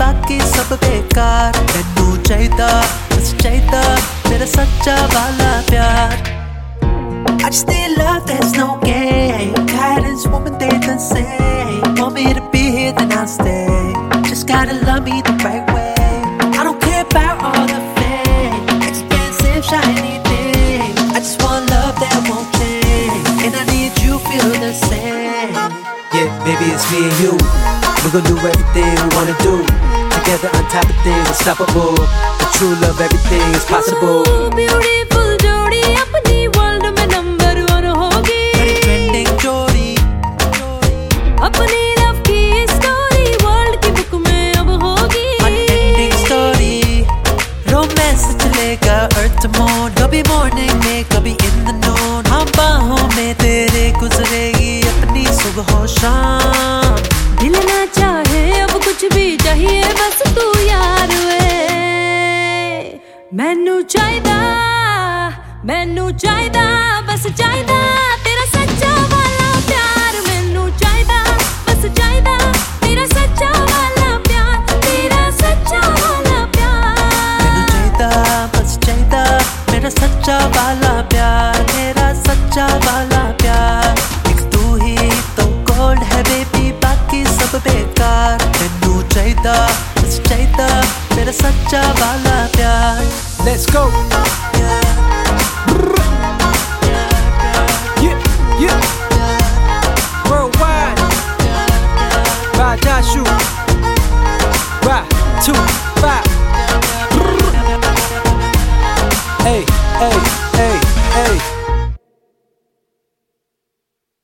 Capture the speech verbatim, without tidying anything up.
बाकी सब बेकार। मैनू चाहिदा बस चाहिदा तेरा सच्चा वाला प्यार। I just need love, there's no game. Guidance, woman, they the same. Want me to be here, then I'll stay. Just gotta love me the right way. I don't care about all the fame, expensive, shiny things. I just want love that won't change, and I need you feel the same. Yeah, baby, it's me and you. We're gonna do everything we wanna do. Together on top of things, unstoppable. The true love, everything is possible. Ooh, beautiful jodi, apni world mein number one hogi. बड़ी trending जोड़ी, अपनी love की story world की book में अब होगी. unending story. Romance चलेगा earth to moon. कभी morning में कभी in the noon. हम बाहों में तेरे गुजरेगी अपनी सुबह शाम. दिल ना चाहे अब कुछ भी चाहिए बस तू यार वे. मैनू चाहिदा मैनू चाहिदा बस चाहिदा